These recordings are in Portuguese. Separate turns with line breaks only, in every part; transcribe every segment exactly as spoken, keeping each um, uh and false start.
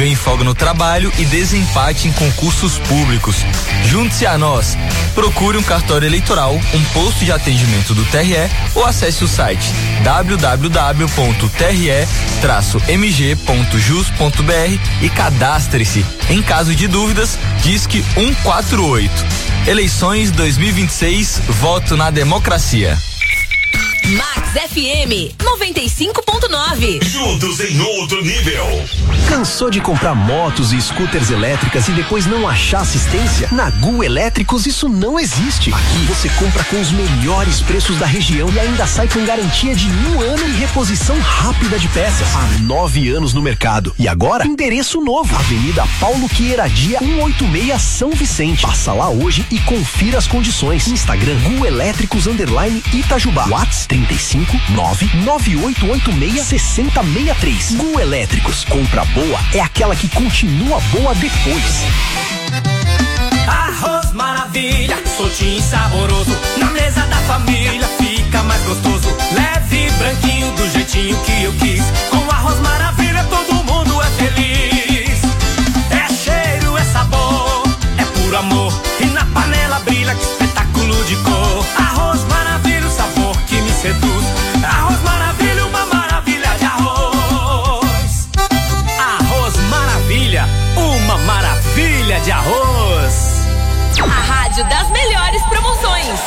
ganhe folga no trabalho e desempate em concursos públicos. Junte-se a nós. Procure um cartório eleitoral, um posto de atendimento do T R E ou acesse o site w w w ponto t r e traço m g ponto jus ponto b r e cadastre-se. Em caso de dúvidas, disque um quatro oito. Eleições dois mil e vinte e seis, voto na democracia.
Max F M noventa e cinco ponto nove.
Juntos em outro nível.
Cansou de comprar motos e scooters elétricas e depois não achar assistência? Na Gu Elétricos isso não existe. Aqui você compra com os melhores preços da região e ainda sai com garantia de um ano e reposição rápida de peças. Há nove anos no mercado. E agora, endereço novo. Avenida Paulo Queiradia, cento e oitenta e seis, São Vicente. Passa lá hoje e confira as condições. Instagram Gu Elétricos underline Itajubá. WhatsApp trinta e cinco, nove nove oito oito seis, seis zero seis três. Gu Elétricos. Compra boa é aquela que continua boa depois.
Arroz maravilha, soltinho e saboroso. Na mesa da família fica mais gostoso. Leve, branquinho, do jeitinho que eu quis. Com arroz maravilha todo mundo é feliz. É cheiro, é sabor, é puro amor. E na panela brilha, que espetáculo de cor. Arroz maravilha, o sabor que me seduz. Arroz maravilha, uma maravilha de arroz. Arroz maravilha, uma maravilha de arroz.
A rádio das melhores promoções.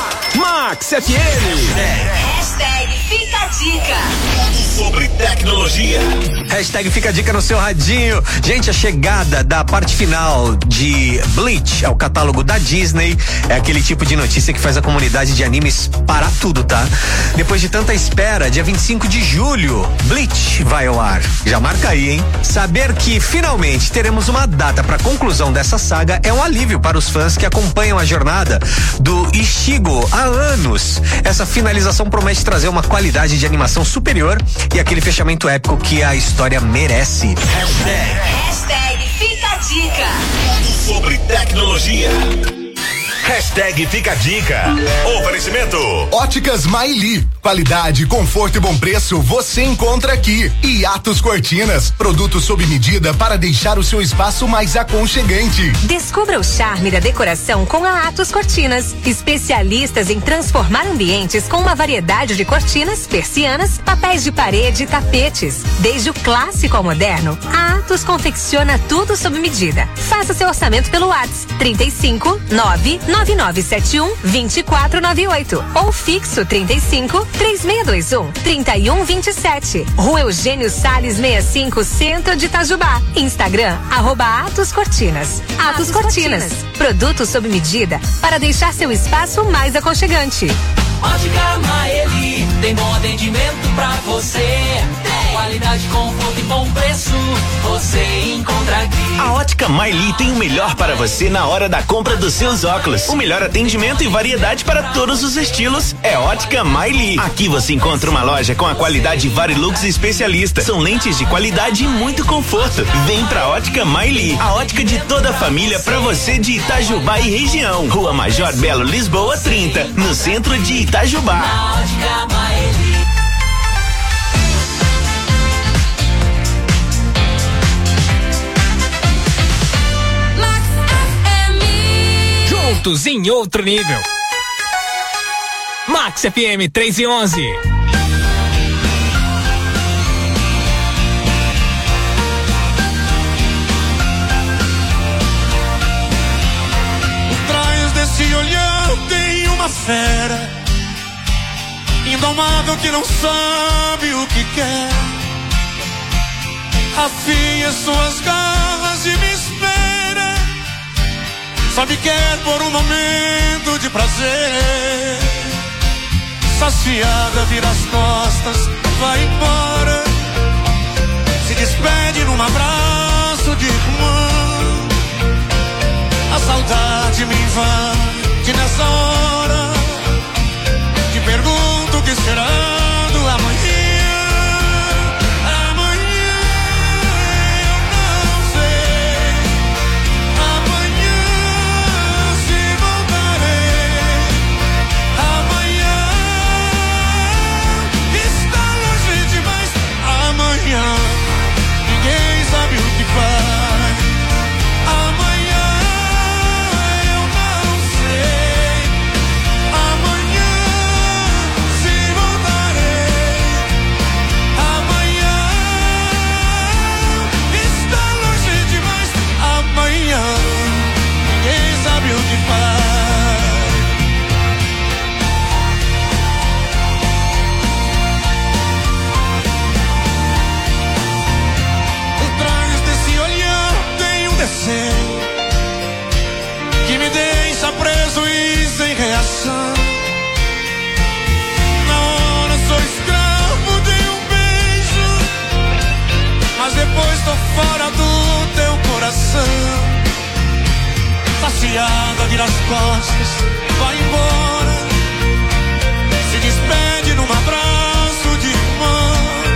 Max F M.
Hashtag Fica a Dica.
Sobre tecnologia.
Hashtag Fica a Dica no seu radinho. Gente, a chegada da parte final de Bleach ao catálogo da Disney é aquele tipo de notícia que faz a comunidade de animes parar tudo, tá? Depois de tanta espera, dia vinte e cinco de julho, Bleach vai ao ar. Já marca aí, hein? Saber que finalmente teremos uma data para conclusão dessa saga é um alívio para os fãs que acompanham a jornada do Ichigo há anos. Essa finalização promete trazer uma qualidade de animação superior e aquele fechamento épico que a história merece.
Hashtag,
Hashtag Fica a Dica.
sobre tecnologia. Hashtag Fica a Dica. Oferecimento
Óticas Maili. Qualidade, conforto e bom preço você encontra aqui. E Atos Cortinas. Produtos sob medida para deixar o seu espaço mais aconchegante.
Descubra o charme da decoração com a Atos Cortinas. Especialistas em transformar ambientes com uma variedade de cortinas, persianas, papéis de parede e tapetes. Desde o clássico ao moderno, a Atos confecciona tudo sob medida. Faça seu orçamento pelo WhatsApp trinta e cinco, nove nove nove sete um, dois quatro nove oito ou fixo trinta e cinco, três seis dois um, três um dois sete. Rua Eugênio Salles sessenta e cinco, Centro de Itajubá. Instagram, arroba Atos Cortinas. Atos, Atos Cortinas. Cortinas. Produtos sob medida para deixar seu espaço mais aconchegante.
Ótica Maeli, tem bom atendimento pra você. Qualidade, conforto e bom preço, você encontra aqui.
A Ótica Maeli tem o melhor para você na hora da compra dos seus óculos. O melhor atendimento e variedade para todos os estilos é Ótica Maeli. Aqui você encontra uma loja com a qualidade Varilux especialista. São lentes de qualidade e muito conforto. Vem pra Ótica Maeli, a ótica de toda a família pra você de Itajubá e região. Rua Major Belo Lisboa trinta, no centro de Itajubá.
Na Ótica Maeli.
Juntos em outro nível. Max F M três e onze.
Por trás desse olhar tem uma fera indomável que não sabe o que quer. Afia suas garras e me espera. Só me quer por um momento de prazer. Saciada, vira as costas, vai embora. Se despede num abraço de irmão. A saudade me invade nessa hora. Te pergunto o que será do amanhã. Ninguém sabe o que faz. reação. Na hora sou escravo de um beijo, mas depois tô fora do teu coração. Saciada, vira as costas, vai embora, se despede num abraço de irmã.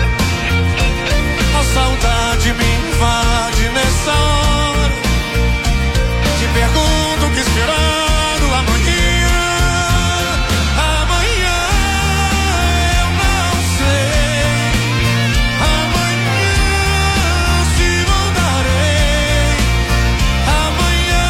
A saudade me invade nessa hora, te pergunto o que esperando amanhã. Amanhã eu não sei, amanhã se voltarei. Amanhã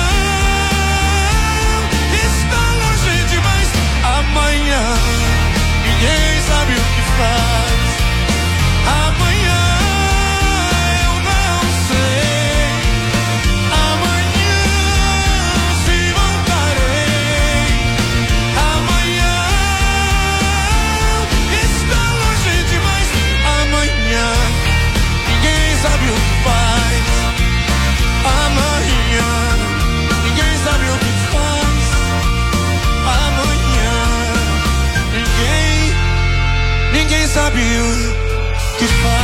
está longe demais. Amanhã ninguém sabe o que faz. Amanhã eu não sei, amanhã se voltarei. Amanhã está longe demais. Amanhã ninguém sabe o que faz. Amanhã ninguém sabe o que faz. Amanhã ninguém, ninguém sabe o que faz.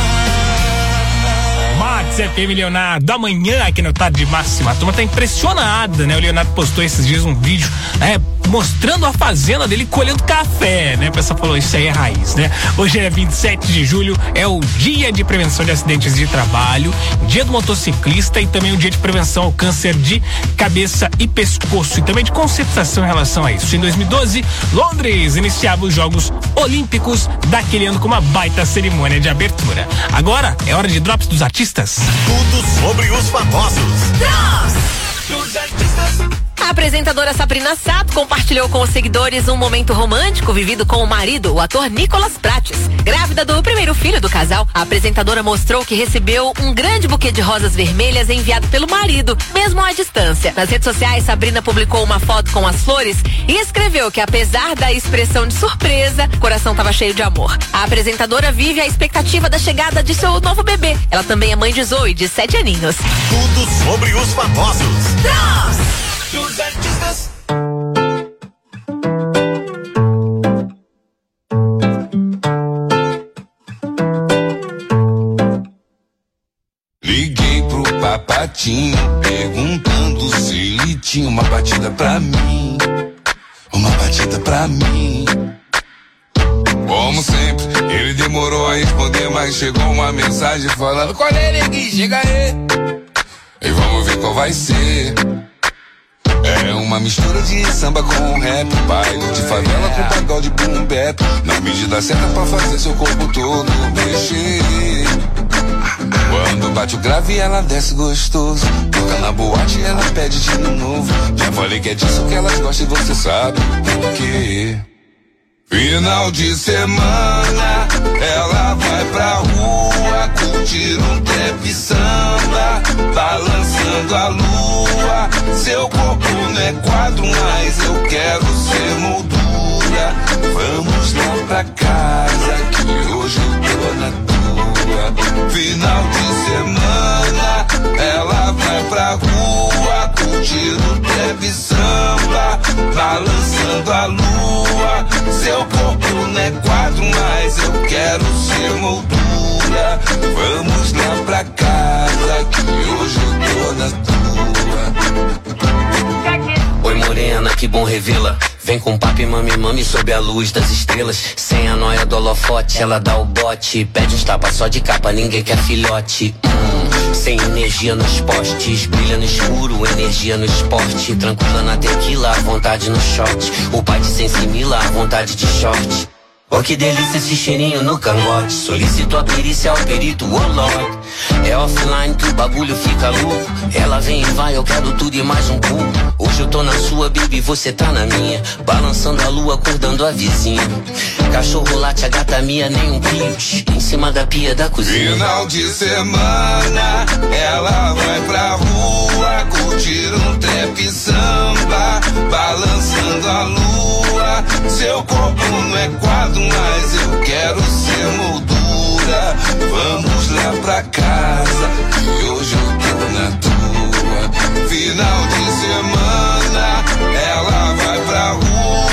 Max F M Leonardo, amanhã aqui no Tarde Máxima. A turma tá impressionada, né? O Leonardo postou esses dias um vídeo, né? Mostrando a fazenda dele colhendo café, né? O pessoal falou, isso aí é raiz, né? Hoje é vinte e sete de julho, é o dia de prevenção de acidentes de trabalho, dia do motociclista e também o dia de prevenção ao câncer de cabeça e pescoço e também de conscientização em relação a isso. Em dois mil e doze, Londres iniciava os Jogos Olímpicos daquele ano com uma baita cerimônia de abertura. Agora é hora de drops dos artistas.
Tudo sobre os famosos.
Dos artistas. A apresentadora Sabrina Sato compartilhou com os seguidores um momento romântico vivido com o marido, o ator Nicolas Prates. Grávida do primeiro filho do casal, a apresentadora mostrou que recebeu um grande buquê de rosas vermelhas enviado pelo marido, mesmo à distância. Nas redes sociais, Sabrina publicou uma foto com as flores e escreveu que, apesar da expressão de surpresa, o coração estava cheio de amor. A apresentadora vive a expectativa da chegada de seu novo bebê. Ela também é mãe de Zoe, de sete aninhos.
Tudo sobre os famosos.
Dos artistas.
Liguei pro papatinho, perguntando se ele tinha uma batida pra mim. Uma batida pra mim. Como sempre, ele demorou a responder, mas chegou uma mensagem falando: qual é, neguinho? Chega aí. E vamos ver qual vai ser. É uma mistura de samba com rap, baile de favela com pagode boom bap, na medida certa pra fazer seu corpo todo mexer. Quando bate o grave ela desce gostoso, toca na boate ela pede de novo. Já falei que é disso que elas gostam e você sabe por quê. Final de semana, ela vai pra rua curtir um trap samba, balançando a lua. Seu corpo não é quadro, mas eu quero ser moldura. Vamos lá pra casa, que hoje eu tô na tua. Final de semana, ela vai pra rua curtir um trap samba, balançando a lua. Seu corpo não é quadro, mas eu quero ser moldura. Vamos lá pra casa, que hoje eu tô na tua.
Oi morena, que bom revê-la. Vem com papo e mami, mami sob a luz das estrelas. Sem a noia do holofote, ela dá o bote. Pede uns tapas só de capa, ninguém quer filhote. Hum, sem energia nos postes, brilha no escuro, energia no esporte. Tranquila na tequila, à vontade no short. O pai de sensimila, à vontade de short. Oh, que delícia esse cheirinho no cangote. Solicito a perícia ao perito, oh Lord. É offline que o bagulho fica louco. Ela vem e vai, eu quero tudo e mais um pouco. Hoje eu tô na sua, baby, você tá na minha. Balançando a lua, acordando a vizinha. Cachorro late, a gata minha, nem um pios. Em cima da pia da cozinha.
Final de semana, ela vai pra rua curtir um trap samba, balançando a lua. Seu corpo não é quadro, mas eu quero ser moldura. Vamos lá pra casa, que hoje eu tô na tua. Final de semana, ela vai pra rua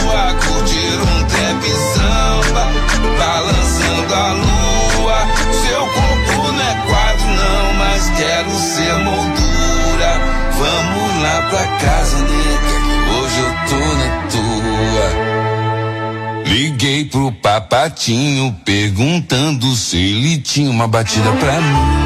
pra casa, nega, que hoje eu tô na tua. Liguei pro papatinho perguntando se ele tinha uma batida pra mim.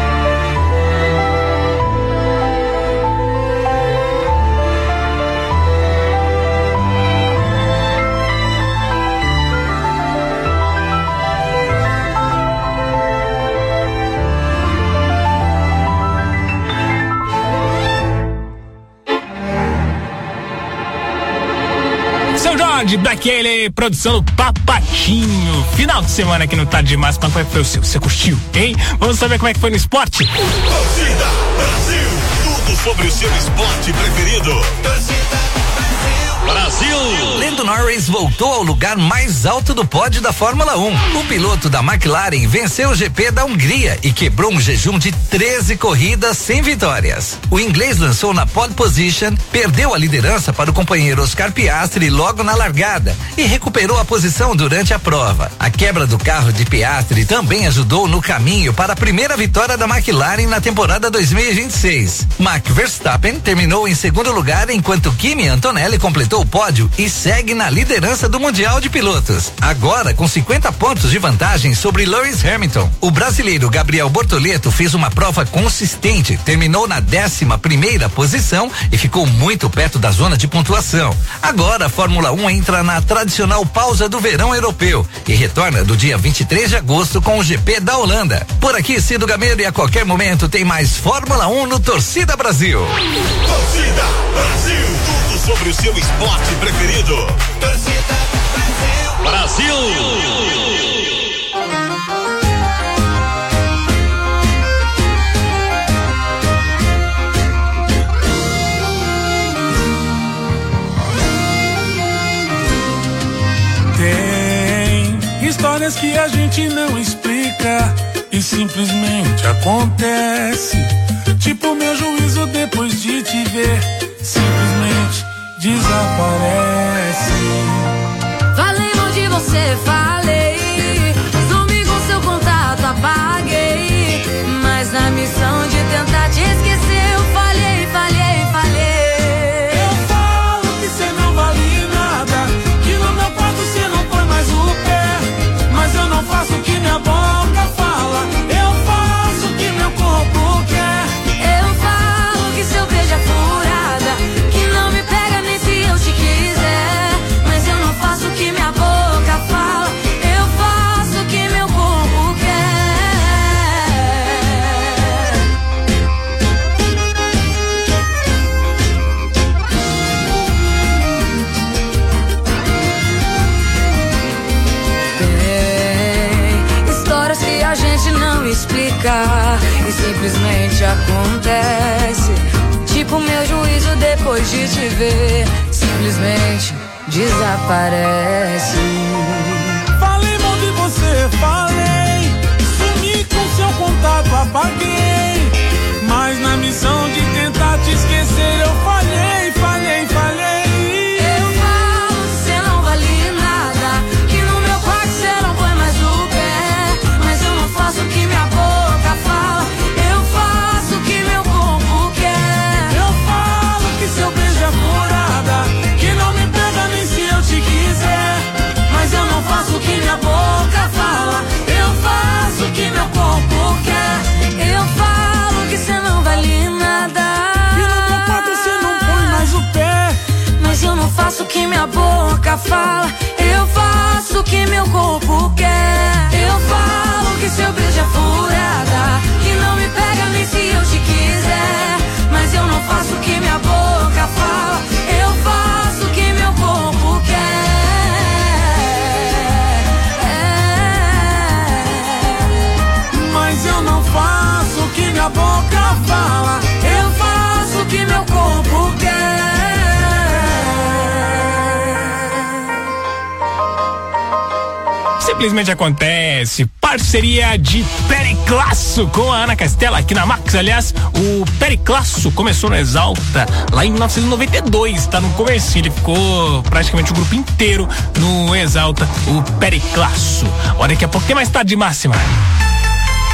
De Black Alien, produção do Papatinho. Final de semana aqui no Tarde Demais. Como é que foi o seu? Você curtiu, hein? Vamos saber como é que foi no esporte?
Torcida Brasil, tudo sobre o seu esporte preferido. Torcida Brasil.
Lando Norris voltou ao lugar mais alto do pódio da Fórmula um. O piloto da McLaren venceu o G P da Hungria e quebrou um jejum de treze corridas sem vitórias. O inglês lançou na pole position, perdeu a liderança para o companheiro Oscar Piastri logo na largada e recuperou a posição durante a prova. A quebra do carro de Piastri também ajudou no caminho para a primeira vitória da McLaren na temporada dois mil e vinte e seis. Max Verstappen terminou em segundo lugar, enquanto Kimi Antonelli completou o pódio e segue na liderança do Mundial de Pilotos. Agora com cinquenta pontos de vantagem sobre Lewis Hamilton. O brasileiro Gabriel Bortoleto fez uma prova consistente, terminou na décima primeira posição e ficou muito perto da zona de pontuação. Agora a Fórmula um entra na tradicional pausa do verão europeu e retorna do dia vinte e três de agosto com o G P da Holanda. Por aqui, Cido Gameiro, e a qualquer momento tem mais Fórmula um no Torcida Brasil.
Torcida Brasil, tudo sobre o seu esporte preferido. Torcida Brasil. Brasil.
Tem histórias que a gente não explica e simplesmente acontece. Tipo meu juízo depois de te ver, simplesmente desaparece.
Falei mal de você, falei. Some com seu contato, apaguei. Mas na missão de tentar te esquecer, eu falhei, falhei, falhei.
Eu falo que cê não vale nada, que no meu quarto cê não põe mais o pé. Mas eu não faço o que minha boca fala, eu faço o que meu corpo quer.
Eu falo que seu beijo é furada, que não me pega nem se eu te quiser. Mas eu não faço o que minha boca fala, eu faço o que meu corpo quer. Tem histórias que a gente não explica e simplesmente acontece. Tipo meu juízo depois de te ver, simplesmente desaparece.
Falei mal de você, falei. Sumi com seu contato, apaguei. Mas na missão de tentar te esquecer, eu falhei, falhei, falhei.
Eu falo que cê não vale nada, que no meu quarto cê não põe mais o pé. Mas eu não faço o que minha boca fala, eu faço o que meu corpo quer.
Eu falo que seu beijo é furada, que não me pega nem se eu te quiser.
Mas eu não faço o que minha boca fala, eu faço o que meu corpo quer. Eu falo que cê não vale nada,
e no meu quarto cê não põe mais o pé.
mas eu não faço o que minha boca fala, eu faço o que meu corpo quer. Eu falo que seu beijo é furada, que não me pega nem se eu te quiser. Mas eu não faço o que minha boca fala, eu faço o que meu corpo quer.
Mas eu não faço o que minha boca fala,
eu faço o que meu corpo quer.
Simplesmente acontece. Parceria de Periclasso com a Ana Castela aqui na Max. Aliás, o Periclasso começou no Exalta lá em mil novecentos e noventa e dois, tá no começo. Ele ficou praticamente o grupo inteiro no Exalta, o Periclasso. Olha, daqui a pouco tem mais Tarde de Máxima.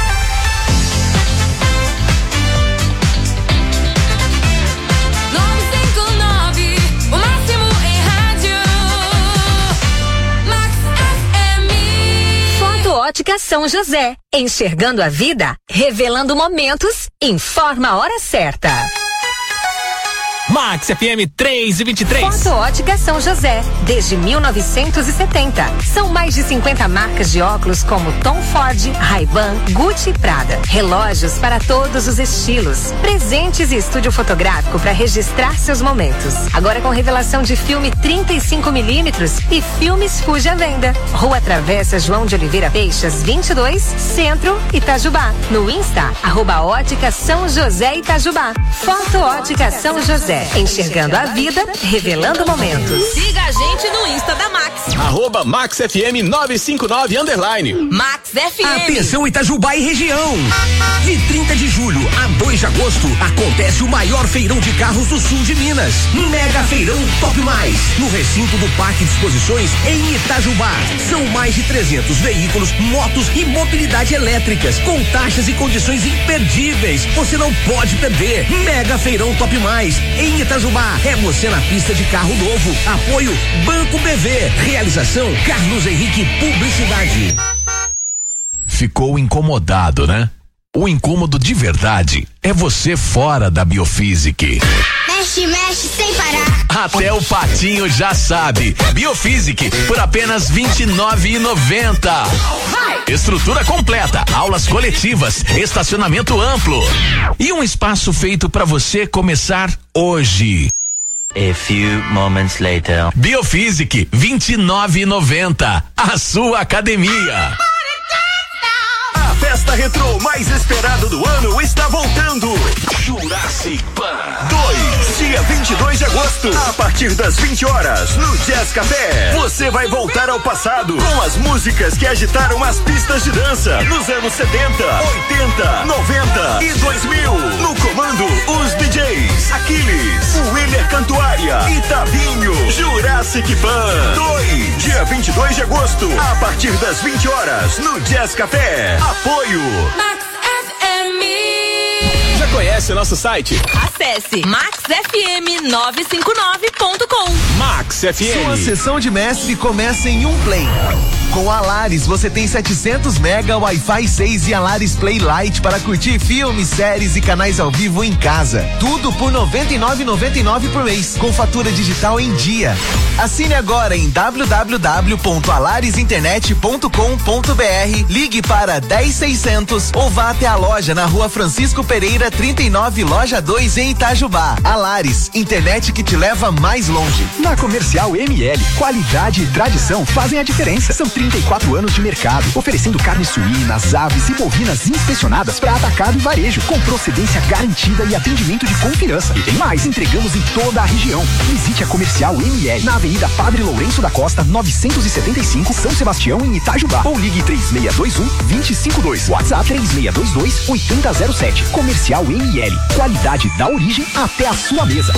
Nove
Ótica São José, enxergando a vida, revelando momentos, informa a hora certa.
Max F M três e vinte e três.
Foto Ótica São José, desde mil novecentos e setenta. São mais de cinquenta marcas de óculos como Tom Ford, Ray-Ban, Gucci e Prada. Relógios para todos os estilos. Presentes e estúdio fotográfico para registrar seus momentos. Agora com revelação de filme trinta e cinco milímetros e filmes Fuji à venda. Rua Travessa João de Oliveira Peixas, vinte e dois, Centro, Itajubá. No Insta, arroba Ótica São José Itajubá. Foto Ótica São José. Enxergando a vida, revelando momentos.
Siga a gente no Insta da Max.
Arroba Max F M nove cinco nove underline.
Max F M.
Atenção Itajubá e região. De trinta de julho a dois de agosto acontece o maior feirão de carros do sul de Minas. Mega Feirão Top Mais. No recinto do Parque de Exposições em Itajubá. São mais de trezentos veículos, motos e mobilidade elétricas com taxas e condições imperdíveis. Você não pode perder. Mega Feirão Top Mais em Itajubá. É você na pista de carro novo. Apoio Banco B V. Realização Carlos Henrique Publicidade.
Ficou incomodado, né? O incômodo de verdade é você fora da Biofísic.
Mexe, mexe sem parar.
Até o patinho já sabe. Biofísic por apenas vinte e nove reais e noventa centavos. Estrutura completa, aulas coletivas, estacionamento amplo e um espaço feito para você começar hoje.
A few moments later.
Biofísic vinte e nove reais e noventa centavos. A sua academia.
A festa retrô mais esperada do ano está voltando. Jurassic Pan dois, dia vinte e dois de agosto, a partir das vinte horas, no Jazz Café. Você vai voltar ao passado com as músicas que agitaram as pistas de dança nos anos setenta, oitenta, noventa e dois mil. No comando, os D Js Aquiles, Willer Cantuária e Tavinho. Jurassic Pan dois, dia vinte e dois de agosto, a partir das vinte horas, no Jazz Café. Apoio
Max F M.
Já conhece o nosso site?
Acesse max f m nove cinco nove ponto com.
Max F M.
Sua sessão de mestre começa em um play. Com a Alaris você tem setecentos mega, Wi-Fi seis e Alaris Play Lite para curtir filmes, séries e canais ao vivo em casa. Tudo por noventa e nove reais e noventa e nove centavos por mês, com fatura digital em dia. Assine agora em w w w ponto alaris internet ponto com ponto b r, ligue para dez seiscentos ou vá até a loja na Rua Francisco Pereira trinta e nove, loja dois em Itajubá. Alaris, internet que te leva mais longe.
Na Comercial M L, qualidade e tradição fazem a diferença. São trinta e quatro anos de mercado, oferecendo carnes suínas, aves e bovinas inspecionadas para atacado e varejo, com procedência garantida e atendimento de confiança. E tem mais, entregamos em toda a região. Visite a Comercial M L na Avenida Padre Lourenço da Costa, novecentos e setenta e cinco, São Sebastião, em Itajubá. Ou ligue três seis dois um, dois zero cinco dois. WhatsApp três seis dois dois, oito zero zero sete. Comercial M L. Qualidade da origem até a sua mesa.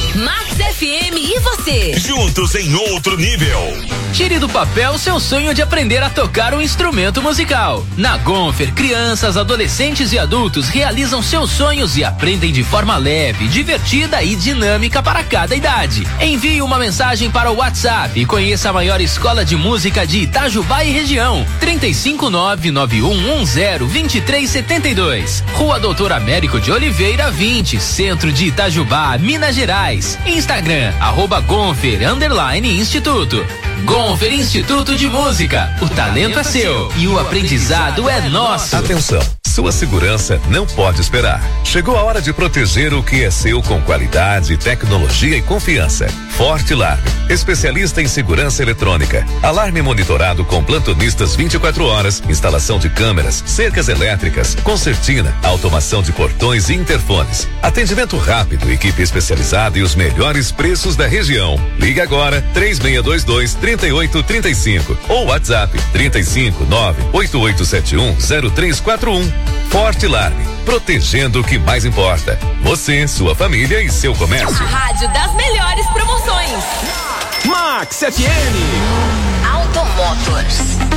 Max F M e você.
Juntos em outro nível.
Tire do papel seu sonho de aprender a tocar um instrumento musical. Na Gonfer, crianças, adolescentes e adultos realizam seus sonhos e aprendem de forma leve, divertida e dinâmica para cada idade. Envie uma mensagem para o WhatsApp e conheça a maior escola de música de Itajubá e região. trinta e cinco, nove nove um um zero, vinte e três setenta e dois. Rua Doutor Américo de Oliveira, vinte, Centro de Itajubá, Minas Gerais. Instagram, arroba Gonfer, underline Instituto. Gonfer Instituto de Música. O talento é seu e o aprendizado é nosso.
Atenção, sua segurança não pode esperar. Chegou a hora de proteger o que é seu com qualidade, tecnologia e confiança. Forte Alarme, especialista em segurança eletrônica. Alarme monitorado com plantonistas vinte e quatro horas, instalação de câmeras, cercas elétricas, concertina, automação de portões e interfones. Atendimento rápido, equipe especializada e os melhores preços da região. Ligue agora três seis dois dois, três oito três cinco ou WhatsApp trinta e cinco, nove oito oito sete um, zero três quatro um. Forte Alarme, protegendo o que mais importa. Você, sua família e seu comércio.
A rádio das melhores promoções.
Max F M.
Automotors.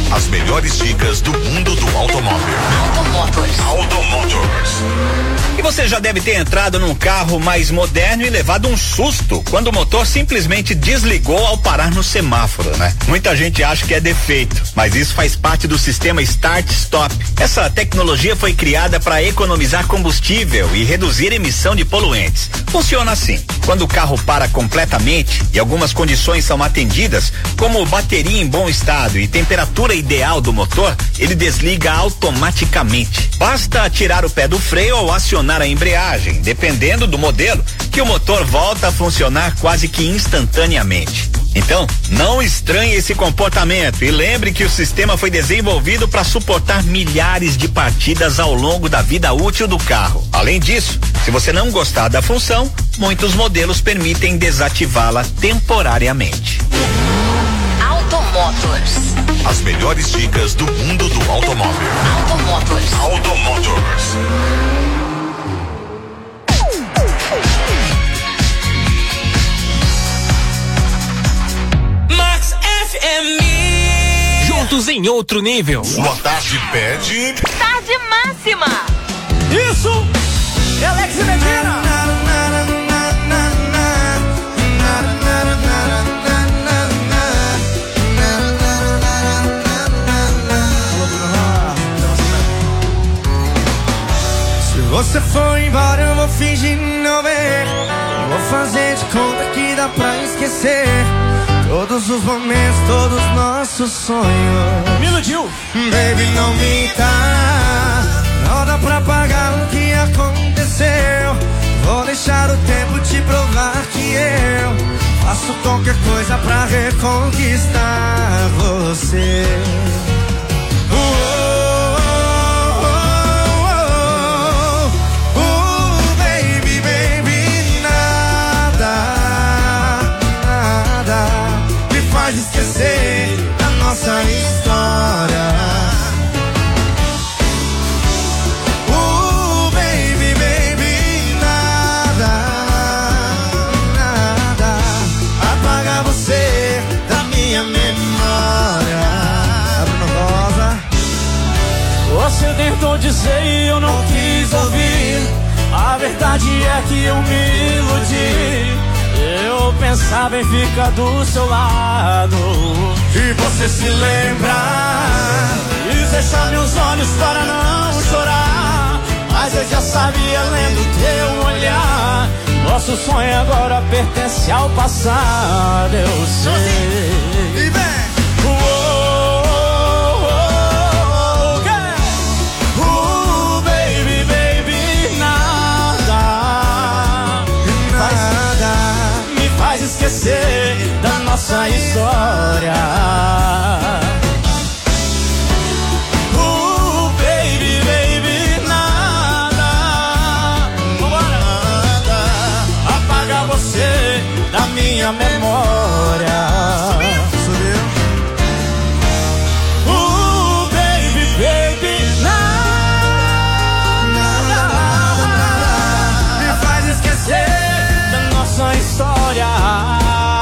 As melhores dicas do mundo do automóvel.
Automotors.
Automotors.
E você já deve ter entrado num carro mais moderno e levado um susto quando o motor simplesmente desligou ao parar no semáforo, né? Muita gente acha que é defeito, mas isso faz parte do sistema Start-Stop. Essa tecnologia foi criada para economizar combustível e reduzir a emissão de poluentes. Funciona assim: quando o carro para completamente e algumas condições são atendidas, como bateria em bom estado e temperatura ideal do motor, ele desliga automaticamente. Basta tirar o pé do freio ou acionar a embreagem, dependendo do modelo, que o motor volta a funcionar quase que instantaneamente. Então, não estranhe esse comportamento e lembre que o sistema foi desenvolvido para suportar milhares de partidas ao longo da vida útil do carro. Além disso, se você não gostar da função, muitos modelos permitem desativá-la temporariamente.
Automotors. As melhores dicas do mundo do automóvel.
Automotors.
Automotors.
Max F M.
Juntos em outro nível.
Sua tarde pede.
Tarde máxima.
Isso! Alex Medina. Se você for embora, eu vou fingir não ver. Vou fazer de conta que dá pra esquecer todos os momentos, todos os nossos sonhos. Me iludiu. Baby, não minta. Não dá pra pagar o que aconteceu. Vou deixar o tempo te provar que eu faço qualquer coisa pra reconquistar você. Uh, oh, oh, oh, oh, baby, baby, nada, nada me faz esquecer a nossa história. Você tentou dizer e eu não quis ouvir. A verdade é que eu me iludi. Eu pensava em ficar do seu lado. E você se lembra e fechar meus olhos para não chorar. Mas eu já sabia lendo teu olhar. Nosso sonho agora pertence ao passado, eu sei. E vem! Esquecer da nossa história. Uh, baby, baby, nada, nada apaga você da minha memória. Uh, baby, baby, nada, nada me faz esquecer da nossa história.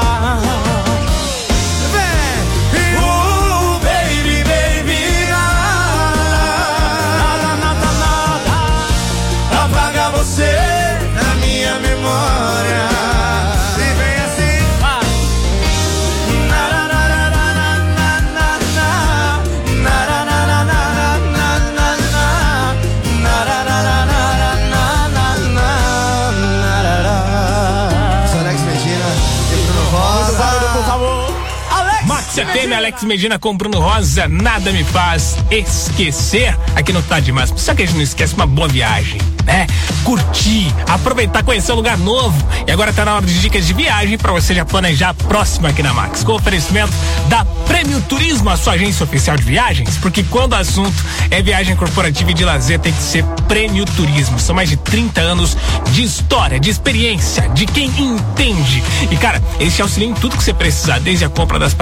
Você tem Alex Medina com Bruno Rosa, nada me faz esquecer. Aqui no Tá Demais. Só que a gente não esquece uma boa viagem, né? Curtir, aproveitar, conhecer um lugar novo. E agora tá na hora de dicas de viagem pra você já planejar a próxima aqui na Max. Com oferecimento da Prêmio Turismo, a sua agência oficial de viagens. Porque quando o assunto é viagem corporativa e de lazer, tem que ser Prêmio Turismo. São mais de trinta anos de história, de experiência, de quem entende. E cara, eles te auxiliam em tudo que você precisar, desde a compra das passagens,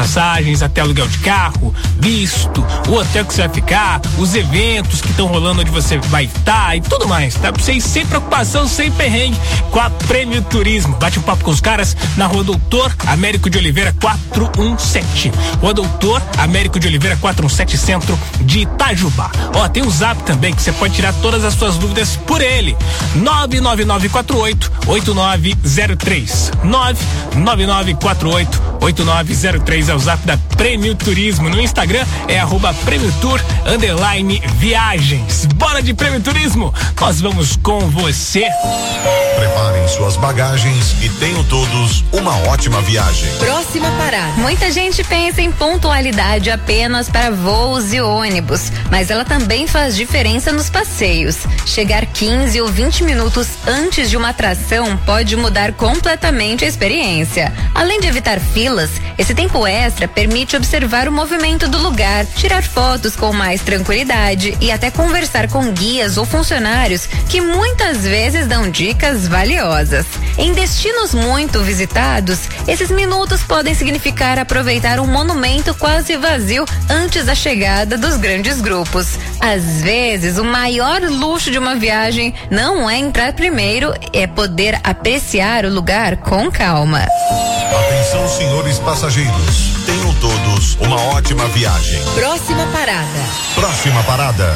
passagens até aluguel de carro, visto, o hotel que você vai ficar, os eventos que estão rolando onde você vai estar e tudo mais, tá? Pra vocês sem preocupação, sem perrengue, com a Prêmio Turismo. Bate um papo com os caras na Rua Doutor Américo de Oliveira quatrocentos e dezessete. Rua Doutor Américo de Oliveira quatrocentos e dezessete, centro de Itajubá. Ó, tem o Zap também que você pode tirar todas as suas dúvidas por ele. nove nove nove quatro oito oito nove zero três. nove nove nove quatro oito oito nove zero três é o Zap da Prêmio Turismo. No Instagram é arroba Prêmio Tour underline viagens. Bora de Prêmio Turismo, nós vamos com você.
Preparem suas bagagens e tenham todos uma ótima viagem.
Próxima parada. Muita gente pensa em pontualidade apenas para voos e ônibus, mas ela também faz diferença nos passeios. Chegar quinze ou vinte minutos antes de uma atração pode mudar completamente a experiência. Além de evitar filas, esse tempo extra permite observar o movimento do lugar, tirar fotos com mais tranquilidade e até conversar com guias ou funcionários que muitas vezes dão dicas valiosas. Em destinos muito visitados, esses minutos podem significar aproveitar um monumento quase vazio antes da chegada dos grandes grupos. Às vezes, o maior luxo de uma viagem não é entrar primeiro, é poder apreciar o lugar com calma.
Atenção, senhores passageiros. Tenham todos uma ótima viagem.
Próxima parada.
Próxima parada.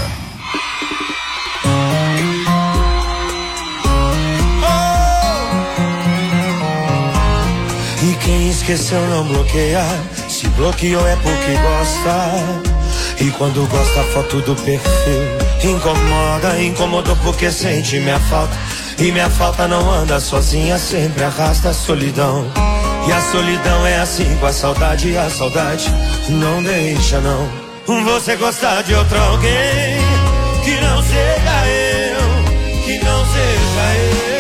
E quem esqueceu não bloqueia. Se bloqueou é porque gosta. E quando gosta a foto do perfil incomoda, incomodou porque sente minha falta. E minha falta não anda sozinha, sempre arrasta a solidão. E a solidão é assim com a saudade, e a saudade não deixa não. Você gostar de outro alguém que não seja eu, que não seja eu.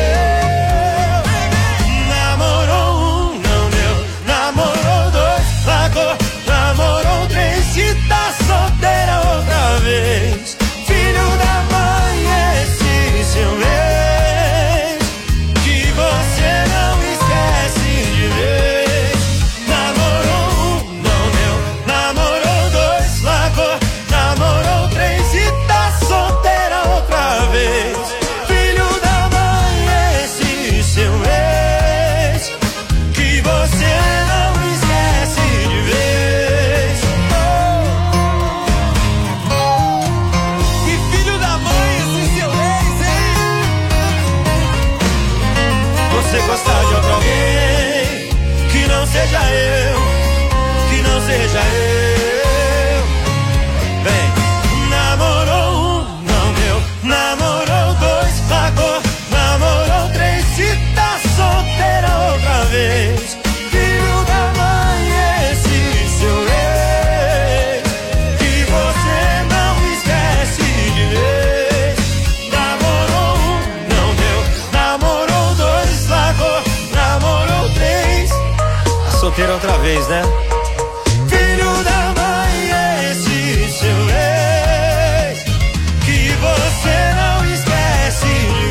Namorou um, não deu, namorou dois, largou, namorou três, se tá solteira outra vez. Filho da mãe, esse seu ex, que você não esquece de vez. Namorou um, não deu, namorou dois, largou, namorou três, se tá solteira outra vez. Filho da mãe, esse seu ex, que você não esquece de vez. Oh. Que filho da mãe, esse seu ex, hein? Você gostar de outro alguém que não seja eu, que não seja eu. Vem, namorou um, não deu, namorou dois, largou, namorou três, se tá solteira outra vez. Filho da mãe, esse seu ex, que você não esquece de vez. Namorou um, não deu, namorou dois, largou, namorou três, tá solteira outra vez, né? Filho da mãe, esse seu ex, que você não esquece de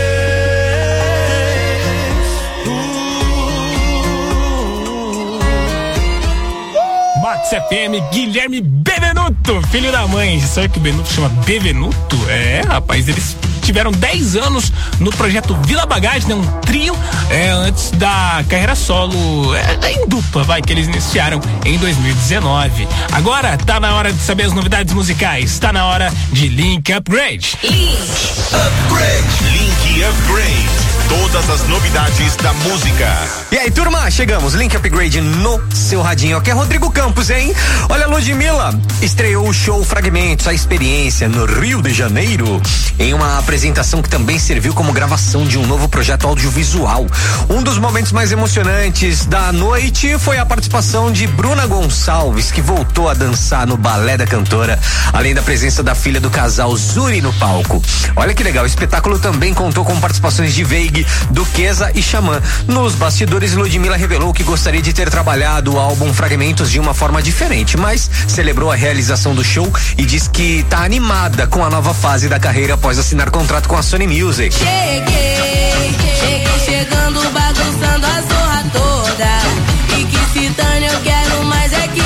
vez.
Max F M, Guilherme Bevenuto, filho da mãe. Sabe que o Benuto chama Bevenuto? É, rapaz, eles tiveram dez anos no projeto Vila Bagagem, né? Um trio é, antes da carreira solo, é, em dupla, vai, que eles iniciaram em dois mil e dezenove. Agora tá na hora de saber as novidades musicais, tá na hora de Link Upgrade.
Link Upgrade. Link Upgrade. Todas as novidades da música.
E aí, turma, chegamos, Link Upgrade no seu radinho. Aqui é Rodrigo Campos, hein? Olha, a Ludmilla estreou o show Fragmentos, a experiência no Rio de Janeiro, em uma apresentação que também serviu como gravação de um novo projeto audiovisual. Um dos momentos mais emocionantes da noite foi a participação de Bruna Gonçalves, que voltou a dançar no balé da cantora, além da presença da filha do casal Zuri no palco. Olha que legal, o espetáculo também contou com participações de Veig, Duquesa e Xamã. Nos bastidores, Ludmilla revelou que gostaria de ter trabalhado o álbum Fragmentos de uma forma diferente, mas celebrou a realização do show e diz que tá animada com a nova fase da carreira após assinar contrato com a Sony Music.
Cheguei, cheguei chegando, bagunçando a zorra toda. E que se dane, eu quero mais é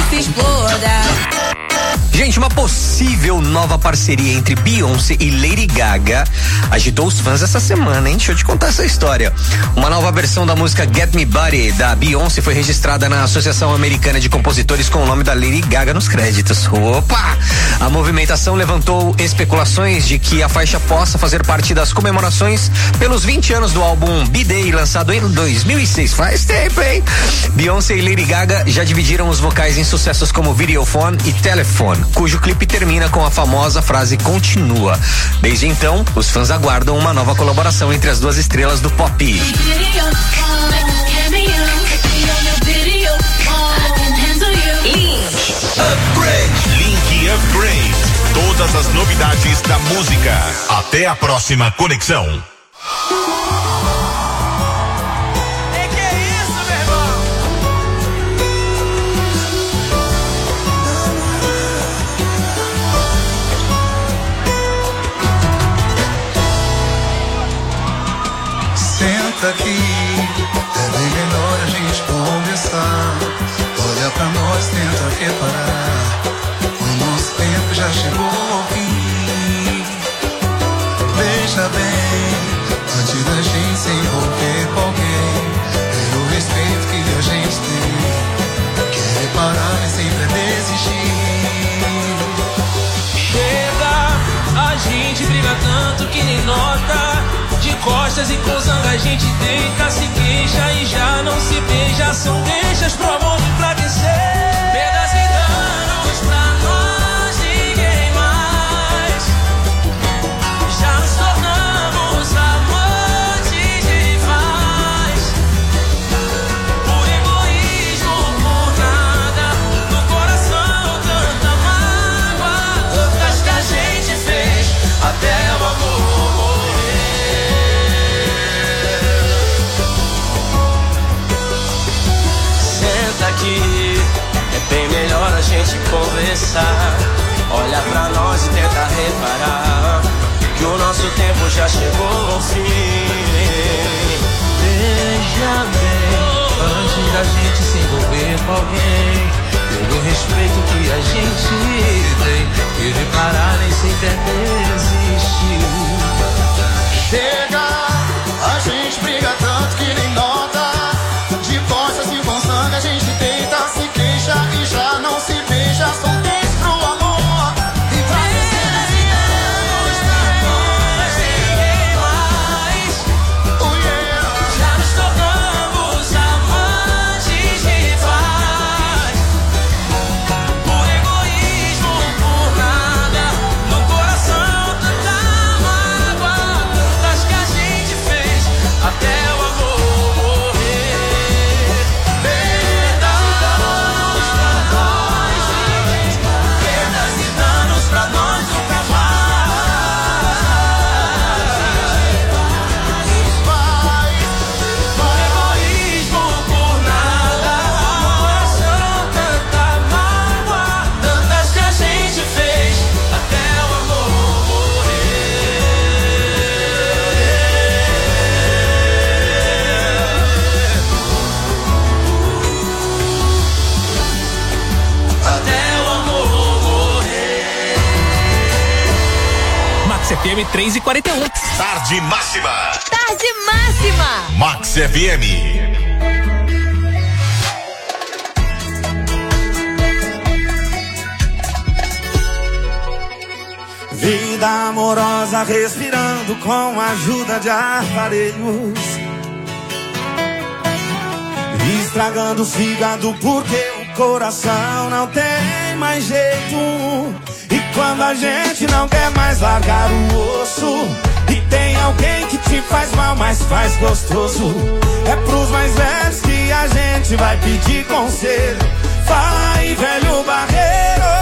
uma possível nova parceria entre Beyoncé e Lady Gaga agitou os fãs essa semana, hein? Deixa eu te contar essa história. Uma nova versão da música Get Me Body da Beyoncé foi registrada na Associação Americana de Compositores com o nome da Lady Gaga nos créditos. Opa! A movimentação levantou especulações de que a faixa possa fazer parte das comemorações pelos vinte anos do álbum B-Day, lançado em dois mil e seis. Faz tempo, hein? Beyoncé e Lady Gaga já dividiram os vocais em sucessos como Videophone e Telephone, cujo clipe termina com a famosa frase continua. Desde então, os fãs aguardam uma nova colaboração entre as duas estrelas do pop.
Upgrade. Link Upgrade. Todas as novidades da música. Até a próxima conexão.
Senta aqui, é bem melhor a gente conversar. Olha pra nós, tenta reparar. O nosso tempo já chegou ao fim. Veja bem, antes da gente se envolver com alguém, é o respeito que a gente tem. Quer reparar, nem sempre é desistir.
Chega, a gente briga tanto que nem nota. De costas e com zanga a gente deita, se queixa e já não se beija. São deixas pro amor enfraquecer. Perdas e danos pra nós, ninguém mais. Já nos tornamos amantes rivais. Por egoísmo, por nada. No coração tanta mágoa. Tantas que a gente fez até o amor. Aqui é bem melhor a gente conversar. Olha pra nós e tenta reparar que o nosso tempo já chegou ao fim. Veja bem, antes da gente se envolver com alguém, pelo respeito que a gente tem, e reparar nem sempre é desistir.
Chega, a gente briga tanto que nem nota. De costas e com sangue a gente deita, se queixa e já não se beija. São três pro amor e pra descer anos pra nós, ninguém mais. Oh yeah.
Já nos tornamos amantes rivais. Por egoísmo, por nada. No coração tanta mágoa. Tantas que a gente fez até o amor.
F M três e quarenta e um.
Tarde máxima.
Tarde máxima.
Max F M.
Vida amorosa respirando com a ajuda de aparelhos, estragando o fígado porque o coração não tem mais jeito. E quando a gente não quer mais largar o osso, e tem alguém que te faz mal, mas faz gostoso, é pros mais velhos que a gente vai pedir conselho. Fala aí, velho barreiro,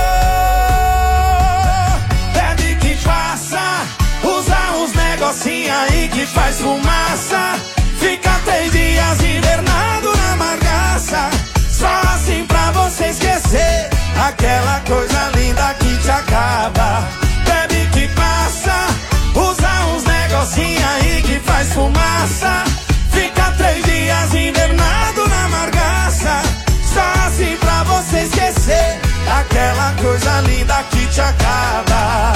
pede que faça, usa uns negocinho aí que faz fumaça, fica três dias invernado na margaça, só assim pra você esquecer aquela coisa linda que te acaba. Bebe que passa, usa uns negocinho aí que faz fumaça, fica três dias invernado na margaça, só assim pra você esquecer aquela coisa linda que te acaba.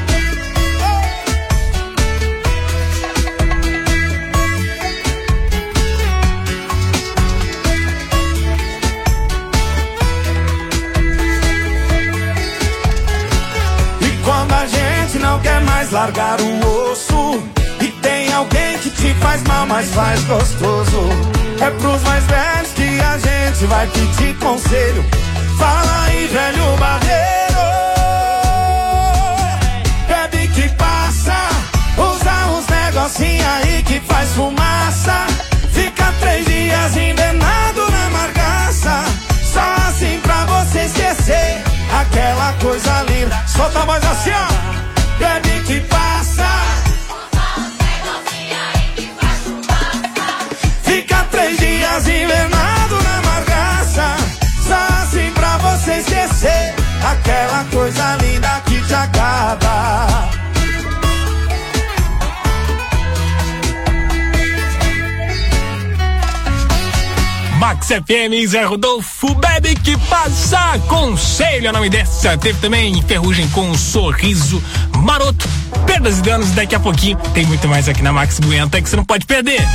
E quando a gente não quer mais largar o osso, e tem alguém que te faz mal, mas faz gostoso, é pros mais velhos que a gente vai pedir conselho. Fala aí, velho barreiro, bebe que passa, usa uns negocinho aí que faz fumaça, fica três dias invernado na margaça, só assim pra você esquecer aquela coisa linda. Solta a voz assim, ó. Bebe que passa, fica três dias invernado na margaça, só assim pra você esquecer aquela coisa linda que te acaba.
Max F M, Zé Rodolfo, bebe que passa, conselho, é o nome dessa. Teve também Ferrugem com um Sorriso Maroto, Perdas e Danos. Daqui a pouquinho tem muito mais aqui na Max Buenta que você não pode perder.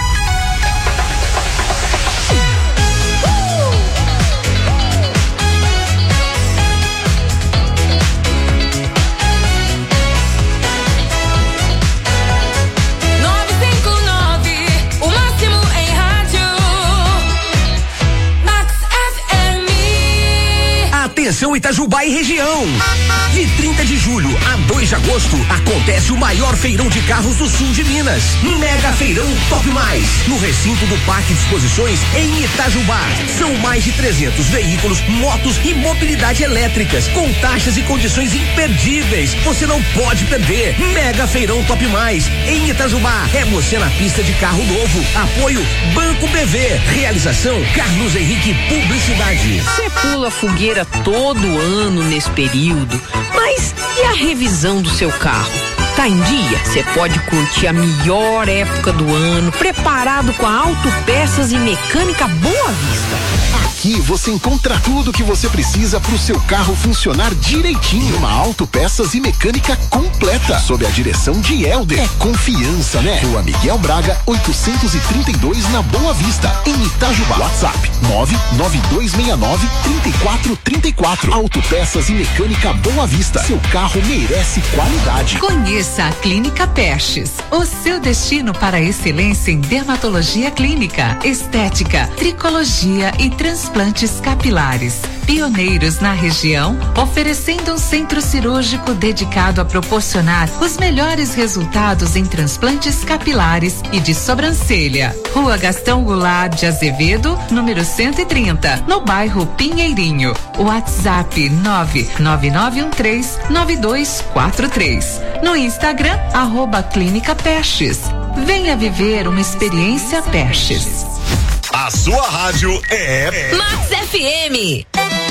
Atenção Itajubá e região. De trinta de julho a dois de agosto acontece o maior feirão de carros do sul de Minas. Mega Feirão Top Mais, no recinto do Parque de Exposições em Itajubá. São mais de trezentos veículos, motos e mobilidade elétricas, com taxas e condições imperdíveis. Você não pode perder. Mega Feirão Top Mais em Itajubá. É você na pista de carro novo. Apoio Banco B V. Realização Carlos Henrique Publicidade.
Você pula a fogueira todo ano nesse período, mas e a revisão do seu carro? Tá em dia? Você pode curtir a melhor época do ano, preparado com a Autopeças e Mecânica Boa Vista.
Aqui você encontra tudo o que você precisa para o seu carro funcionar direitinho. Uma Autopeças e Mecânica completa, sob a direção de Helder. É confiança, né? Rua Miguel Braga, oitocentos e trinta e dois, na Boa Vista, em Itajubá. WhatsApp nove nove dois seis nove, três quatro três quatro. Autopeças e Mecânica Boa Vista. Seu carro merece qualidade.
Conheça a Clínica Pestes, o seu destino para a excelência em dermatologia clínica, estética, tricologia e transplantes capilares. Pioneiros na região, oferecendo um centro cirúrgico dedicado a proporcionar os melhores resultados em transplantes capilares e de sobrancelha. Rua Gastão Goulart de Azevedo, número cento e trinta, no bairro Pinheirinho. WhatsApp nove nove nove um três nove dois quatro três. No Instagram, arroba Clínica Pestes. Venha viver uma experiência Pestes.
A sua rádio é
Max F M.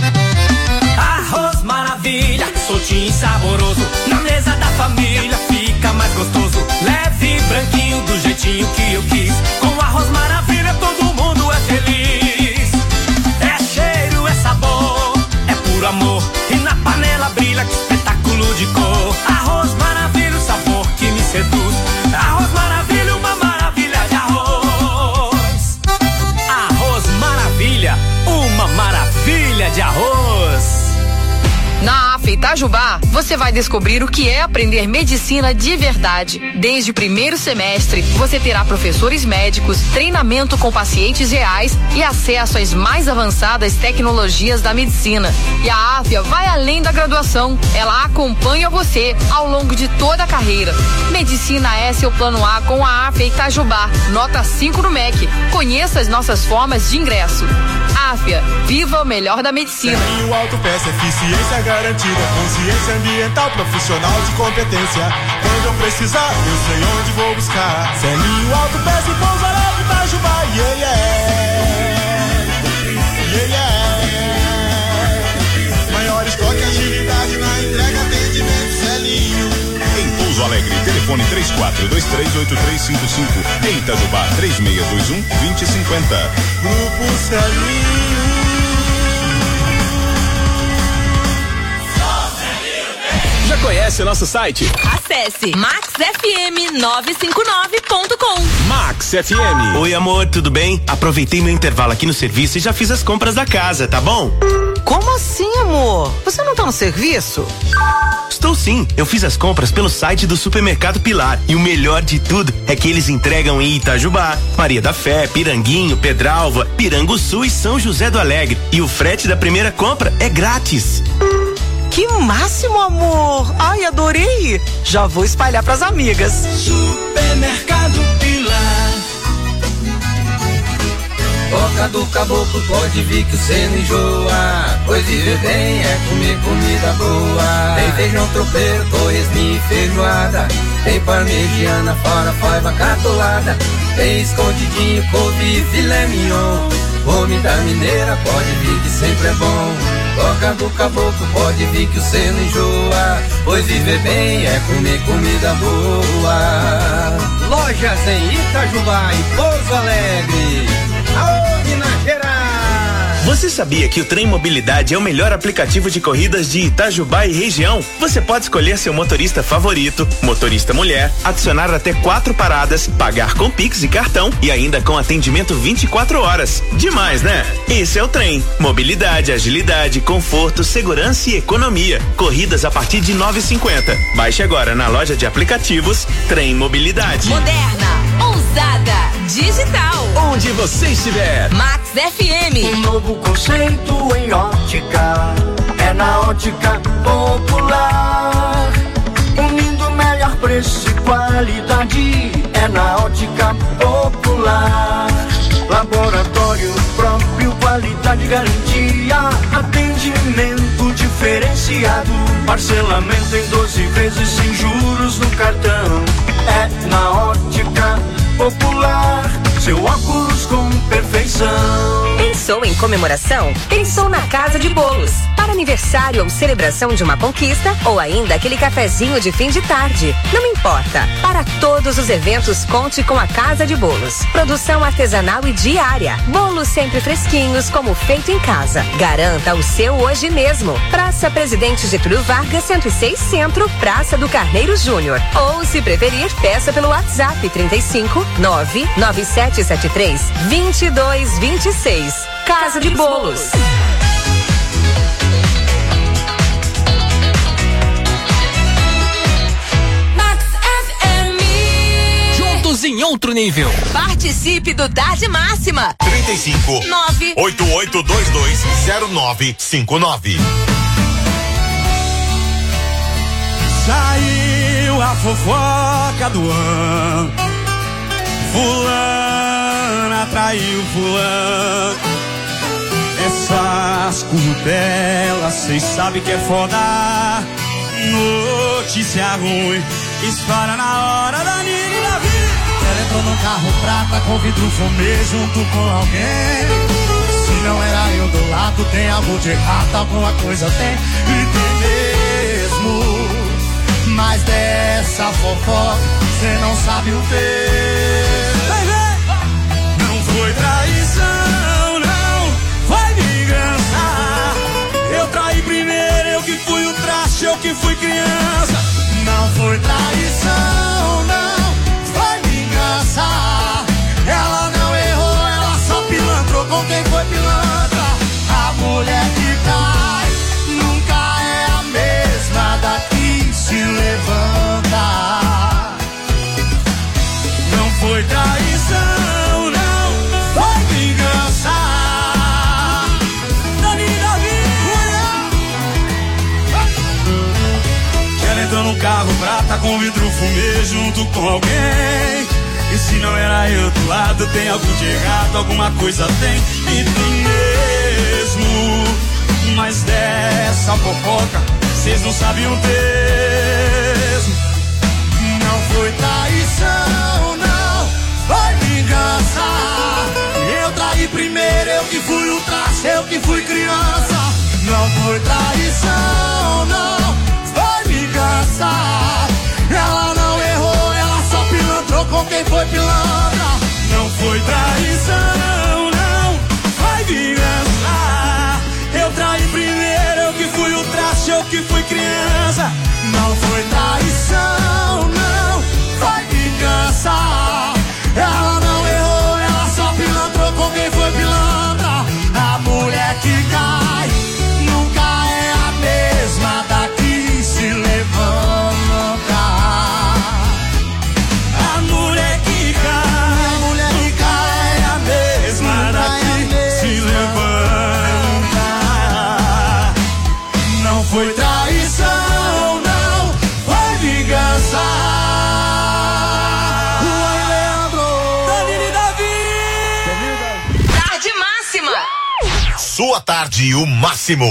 Arroz maravilha, soltinho e saboroso, na mesa da família fica mais gostoso. Leve e branquinho do jeitinho que eu quis. Com arroz maravilha todo mundo é feliz. É cheiro, é sabor, é puro amor. E na panela brilha, que espetáculo de cor. Arroz maravilha, o sabor que me seduz. Arroz maravilha, uma maravilha de arroz. Arroz maravilha, uma maravilha de arroz.
Na A F Itajubá, você vai descobrir o que é aprender medicina de verdade. Desde o primeiro semestre, você terá professores médicos, treinamento com pacientes reais e acesso às mais avançadas tecnologias da medicina. E a Áfia vai além da graduação. Ela acompanha você ao longo de toda a carreira. Medicina é seu plano A com a Áfia Itajubá. Nota cinco no M E C. Conheça as nossas formas de ingresso. Áfia, viva o melhor da medicina.
Serrinho Autopeça, eficiência garantida, consciência ambiental, profissional de competência. Quando eu precisar, eu sei onde vou buscar. Serrinho Autopeça e Pouso Alegre, Itajubá, yeah, yeah. Yeah, yeah. Maior estoque, agilidade na entrega, atendimento, Celinho.
Em Pouso Alegre, telefone três quatro dois três oito três cinco cinco. Em Itajubá, três seis dois um, dois zero cinco zero.
Grupo Celinho.
Já conhece o nosso site?
Acesse max f m nove cinco nove ponto com.
Max F M.
Oi, amor, tudo bem? Aproveitei meu intervalo aqui no serviço e já fiz as compras da casa, tá bom?
Como assim, amor? Você não tá no serviço?
Estou sim, eu fiz as compras pelo site do Supermercado Pilar e o melhor de tudo é que eles entregam em Itajubá, Maria da Fé, Piranguinho, Pedralva, Piranguçu e São José do Alegre. E o frete da primeira compra é grátis.
Que máximo, amor! Ai, adorei! Já vou espalhar pras amigas.
Supermercado Pilar. Boca do caboclo, pode vir que você não enjoa. Pois viver bem é comer comida boa. Tem feijão tropeiro, torresminho e feijoada. Tem parmegiana, fora faiva catolada. Tem escondidinho, couve e filé mignon. Comida mineira, pode vir que sempre é bom. Boca do caboclo, pode vir que você não enjoa. Pois viver bem é comer comida boa. Lojas em Itajubá e Pouso Alegre. Aô, Minas Gerais!
Você sabia que o Trem Mobilidade é o melhor aplicativo de corridas de Itajubá e região? Você pode escolher seu motorista favorito, motorista mulher, adicionar até quatro paradas, pagar com Pix e cartão e ainda com atendimento vinte e quatro horas. Demais, né? Esse é o Trem. Mobilidade, agilidade, conforto, segurança e economia. Corridas a partir de nove e cinquenta. Baixe agora na loja de aplicativos Trem Mobilidade.
Moderna, ousada, digital.
Onde você estiver.
Max F M.
Um novo conceito em ótica. É na Ótica Popular. Unindo melhor preço e qualidade. É na Ótica Popular. Laboratório próprio, qualidade, garantia. Atendimento diferenciado. Parcelamento em doze vezes sem juros no cartão. É na Ótica Popular. Seu óculos com perfeição.
Pensou em comemoração? Pensou na Casa de Bolos. Para aniversário ou celebração de uma conquista, ou ainda aquele cafezinho de fim de tarde. Não importa. Para todos os eventos, conte com a Casa de Bolos. Produção artesanal e diária. Bolos sempre fresquinhos, como feito em casa. Garanta o seu hoje mesmo. Praça Presidente Getúlio Vargas, cento e seis Centro, Praça do Carneiro Júnior. Ou, se preferir, peça pelo WhatsApp trinta e cinco, nove nove sete sete três, vinte e dois vinte e seis. Casa de Bolos.
Max F M.
Juntos em outro nível.
Participe do Tarde Máxima.
trinta e cinco,
nove
oito oito dois dois, zero nove cinco nove.
Saiu a fofoca do ano. Fulana traiu fulano. Essas curtelas, cês sabem que é foda. Notícia ruim, espalha na hora da Nini e da vida. Ela entrou num carro prata com vidro fumê junto com alguém. Se não era eu do lado, tem algo de errado, alguma coisa tem. E tem mesmo. Mas dessa fofoca, cê não sabe o ter. Não foi traição, não, foi vingança. Eu traí primeiro, eu que fui o traste, eu que fui criança. Não foi traição, não, foi vingança. Ela não errou, ela só pilantrou com quem foi pilantra. A mulher que cai nunca é a mesma daqui se levanta. Não foi traição, não, foi vingança. Dani Davi. Ela entrou num carro prata com vidro fumê junto com alguém. E se não era eu do lado, tem algo de errado, alguma coisa tem. E tem mesmo. Mas dessa fofoca, cês não sabem o mesmo. Não foi traição, não, foi vingança. Eu traí primeiro, eu que fui o traste, eu que fui criança. Não foi traição, não, foi vingança. Ela não errou, ela só pilantrou com quem foi pilantra. Não foi traição, não, foi vingança. Eu traí primeiro, eu que fui o traste, eu que fui criança. Não
sua tarde o máximo.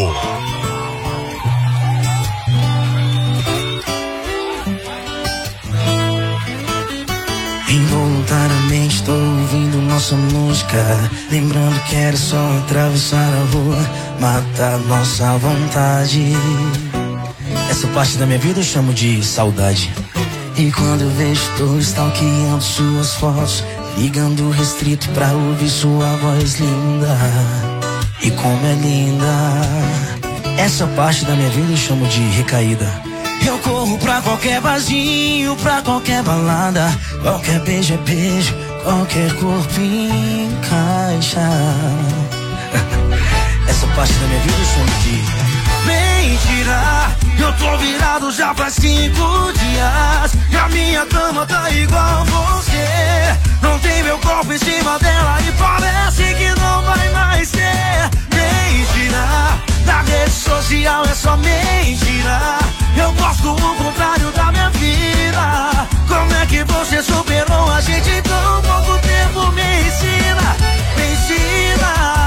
Involuntariamente tô ouvindo nossa música, lembrando que era só atravessar a rua, matar nossa vontade. Essa parte da minha vida eu chamo de saudade. E quando eu vejo, tô stalkeando suas fotos, ligando restrito pra ouvir sua voz linda. E como é linda. Essa parte da minha vida eu chamo de recaída. Eu corro pra qualquer barzinho, pra qualquer balada, qualquer beijo é beijo, qualquer corpo encaixa. Essa parte da minha vida eu chamo de mentira. Eu tô virado já faz cinco dias e a minha cama tá igual você. Não tem meu corpo em cima dela e parece que não vai mais ter. Mentira, na rede social é só mentira. Eu gosto o contrário da minha vida. Como é que você superou a gente em tão pouco tempo? Me ensina, me ensina.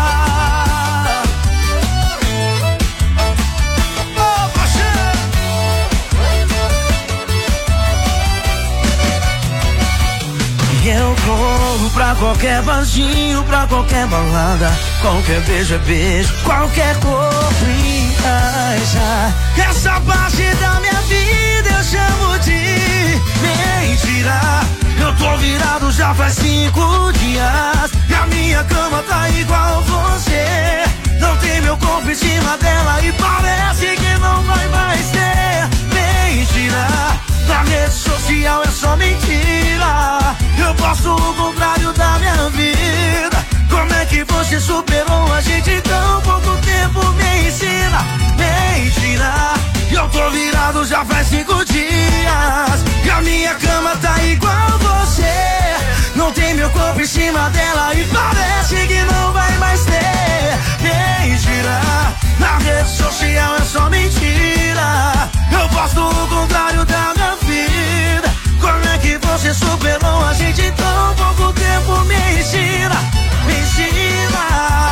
Eu corro pra qualquer barzinho, pra qualquer balada, qualquer beijo é beijo, qualquer corpo encaixa. Essa parte da minha vida eu chamo de mentira. Eu tô virado já faz cinco dias e a minha cama tá igual você. Não tem meu corpo em cima dela e parece que não vai mais ter. Mentira, na rede social é só mentira. Eu posto o contrário da minha vida. Como é que você superou a gente em tão pouco tempo? Me ensina, mentira. Eu tô virado já faz cinco dias e a minha cama tá igual você. Não tem meu corpo em cima dela e parece que não vai mais ter. Mentira, na rede social é só mentira. Eu posto o contrário da minha vida. Como é que você superou a gente em tão pouco tempo? Me ensina, me ensina,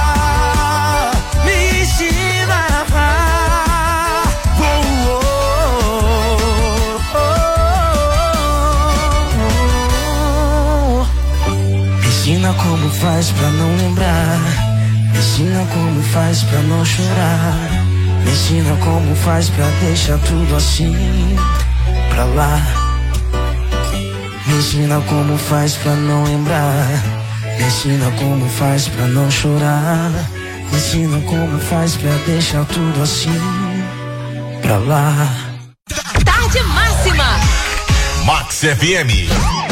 me ensina. Oh, oh, oh, oh. Me ensina como faz pra não lembrar. Me ensina como faz pra não chorar. Me ensina como faz pra deixar tudo assim pra lá. Me ensina como faz pra não lembrar. Me ensina como faz pra não chorar. Me ensina como faz pra deixar tudo assim pra lá.
Tarde máxima.
Max F M.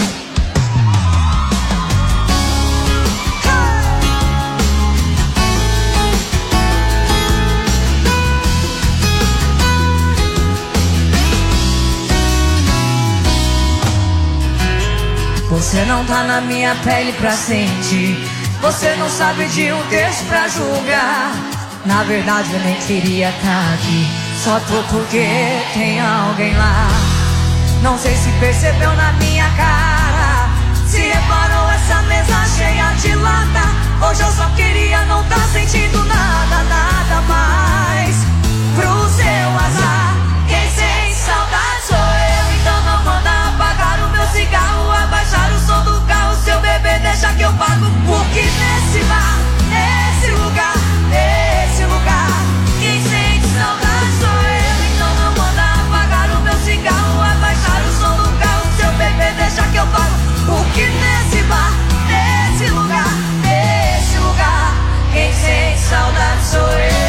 Você não tá na minha pele pra sentir. Você não sabe de um texto pra julgar. Na verdade eu nem queria tá aqui. Só tô porque tem alguém lá. Não sei se percebeu na minha cara. Se reparou essa mesa cheia de lata. Hoje eu só queria não tá sentindo nada, nada mais. Pro seu azar, quem sente saudade sou eu. Então não manda apagar o meu cigarro, abaixar o som do carro. Seu bebê deixa que eu pago. Porque nesse bar, nesse lugar, nesse lugar, quem sente saudade sou eu. Então não manda apagar o meu cigarro, abaixar o som do carro. Seu bebê deixa que eu pago. Porque nesse bar, nesse lugar, nesse lugar, quem sente saudade sou eu.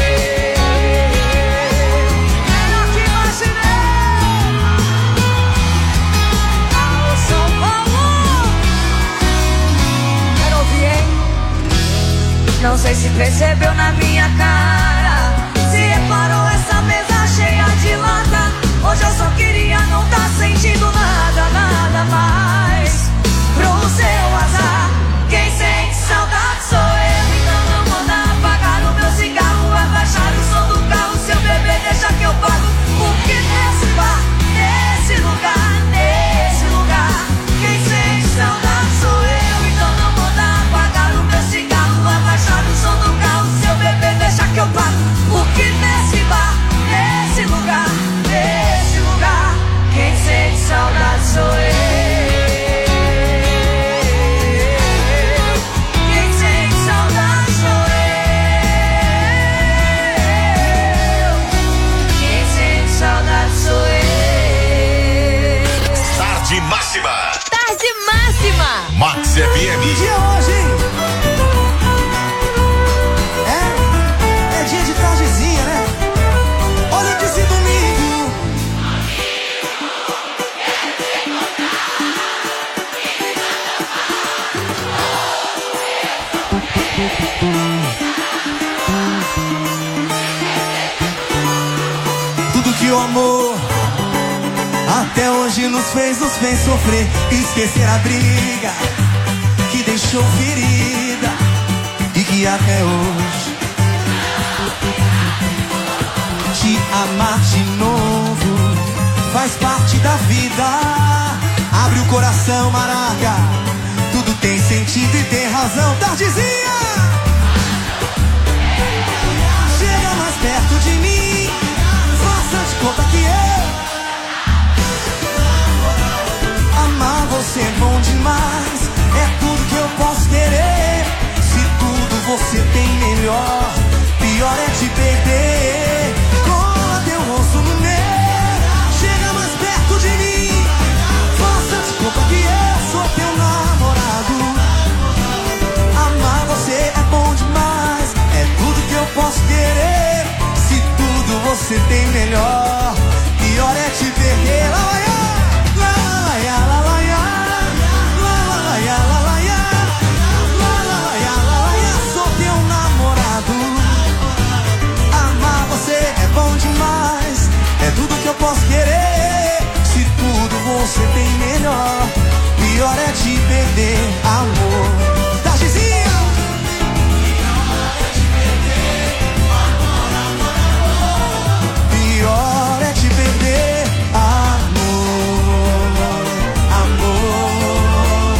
Não sei se percebeu na minha cara. Se reparou essa mesa cheia de lata. Hoje eu só queria não tá sentindo nada, nada mais. Pro seu azar, quem sente saudade sou eu. Então não manda apagar o meu cigarro, abaixar o som do carro. Seu bebê deixa que eu pago. Porque nesse bar, nesse lugar, nesse lugar, quem sente saudade sou eu. Então não manda apagar o meu cigarro, abaixar o som do carro. Seu bebê
que o amor até hoje nos fez, nos fez sofrer. Esquecer a briga que deixou ferida e que até hoje te amar de novo faz parte da vida. Abre o coração, maraca, tudo tem sentido e tem razão. Tardezinha, chega mais perto de mim, faça de conta que eu amar você é bom demais. É tudo que eu posso querer. Se tudo você tem melhor, pior é te perder. Cola teu rosto no meu, chega mais perto de mim, faça de conta que eu sou teu namorado. Amar você é bom demais. É tudo que eu posso querer. Se tudo você tem melhor, pior é te perder. Lá, lá, lá, lá, lá. É tudo que eu posso querer. Se tudo você tem melhor, pior é te perder, amor. Tardezinha, pior é te perder, amor. Amor.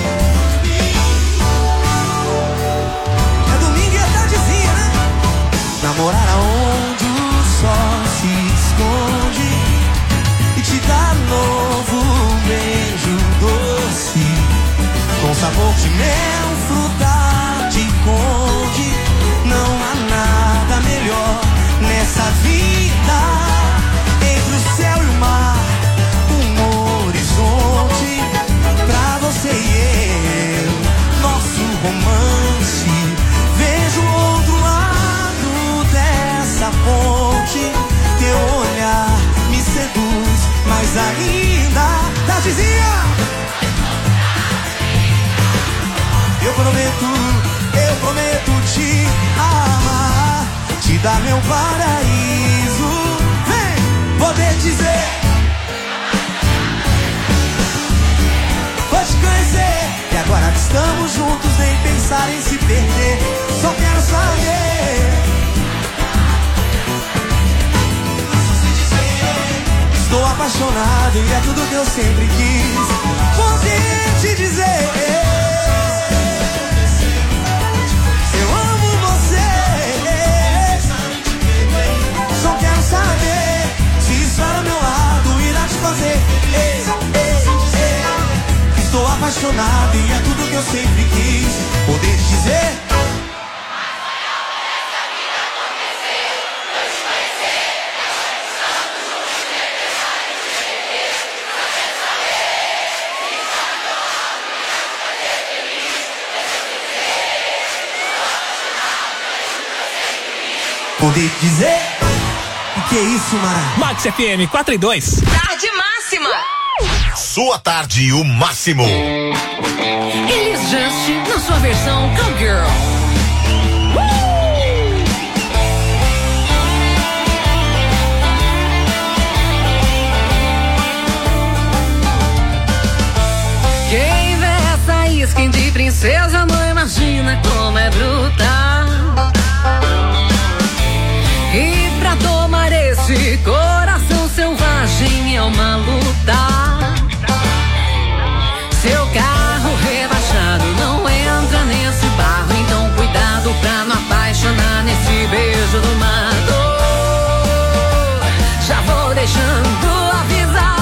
É domingo e é tardezinha, né? Namorar aonde o sol se esconde e te dá novo beijo doce, com sabor de mel, fruta de conde. Não há nada melhor nessa vida. Entre o céu e o mar, um horizonte pra você e eu, nosso romance. Vejo outro lado dessa ponte, teu olhar me seduz mais ainda. Tardezinha, eu prometo, eu prometo te amar, te dar meu paraíso. Vem, poder dizer, vou te conhecer. E agora que estamos juntos, nem pensar em se perder. Só quero saber, estou apaixonado e é tudo que eu sempre quis poder te dizer. Eu amo você. Só quero saber se estar ao meu lado irá te fazer. Ei, ei, ei. Estou apaixonado e é tudo que eu sempre quis poder te dizer. Poder dizer o que é isso, Mara?
Max F M quatro e dois.
Tarde máxima.
Sua tarde, o máximo.
Elis Just na sua versão Cowgirl. Quem vê essa skin de princesa não imagina como é brutal. E pra tomar esse coração selvagem é uma luta. Seu carro rebaixado não entra nesse barro, então cuidado pra não apaixonar nesse beijo do mato. Já vou deixando avisado.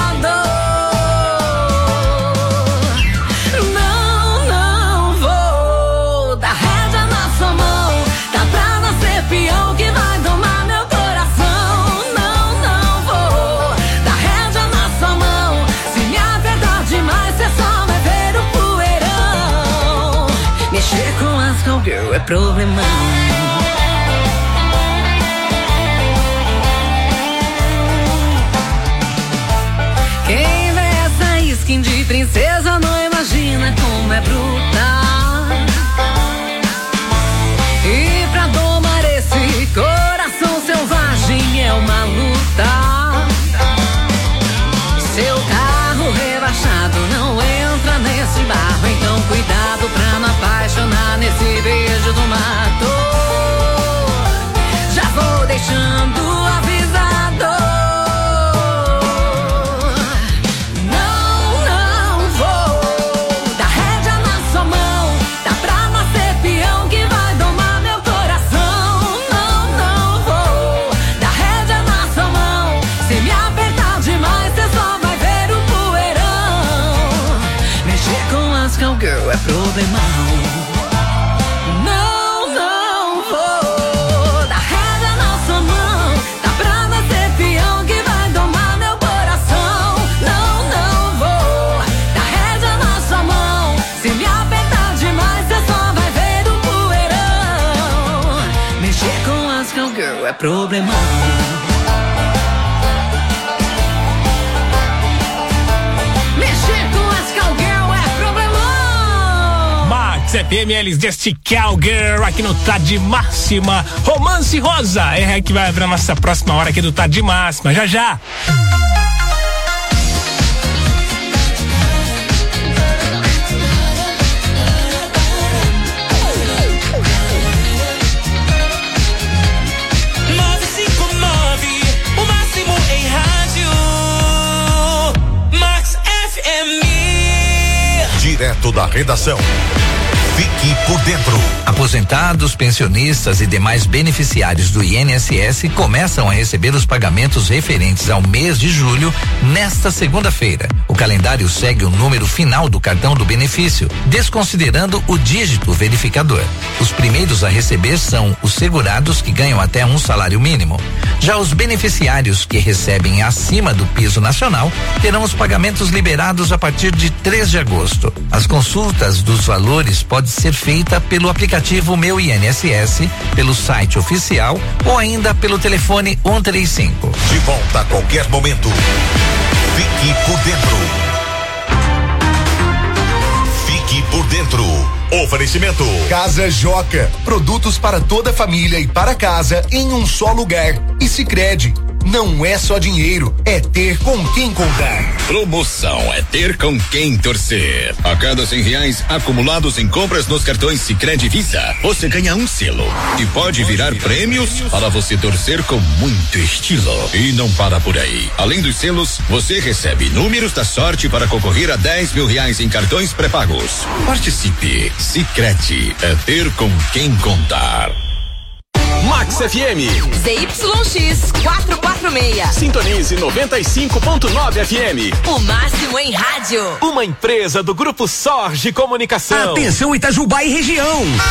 Não, não vou dar rédea na sua mão. Tá pra nascer peão que vai domar meu coração. Não, não vou dar rédea na sua mão. Se me apertar demais, cê só vai ver o poeirão. Mexer com as cowgirl é problemão. Quem vê essa skin de princesa não imagina como é brutal. E pra domar esse coração selvagem é uma luta.
é problemão.
Mexer com as cowgirl é problemão.
Max F M, eles deste Cowgirl aqui no Tá de Máxima. Romance Rosa é que vai pra nossa próxima hora aqui do Tá de Máxima. Já já.
Direto da redação. Fique por dentro.
Aposentados, pensionistas e demais beneficiários do I N S S começam a receber os pagamentos referentes ao mês de julho nesta segunda-feira. O calendário segue o número final do cartão do benefício, desconsiderando o dígito verificador. Os primeiros a receber são os segurados que ganham até um salário mínimo. Já os beneficiários que recebem acima do piso nacional terão os pagamentos liberados a partir de três de agosto. As consultas dos valores podem ser feita pelo aplicativo Meu I N S S, pelo site oficial ou ainda pelo telefone um três cinco.
De volta a qualquer momento. Fique por dentro. Fique por dentro. Oferecimento.
Casa Joca. Produtos para toda a família e para casa em um só lugar. E Sicredi. Não é só dinheiro, é ter com quem contar.
Promoção é ter com quem torcer. A cada cem reais acumulados em compras nos cartões Sicredi Visa, você ganha um selo e pode virar prêmios para você torcer com muito estilo. E não para por aí. Além dos selos, você recebe números da sorte para concorrer a dez mil reais em cartões pré-pagos. Participe. Sicredi é ter com quem contar.
Max F M.
Z Y X quatrocentos e quarenta e seis.
Sintonize noventa e cinco ponto nove F M.
O máximo em rádio.
Uma empresa do Grupo Sorge Comunicação.
Atenção Itajubá e região.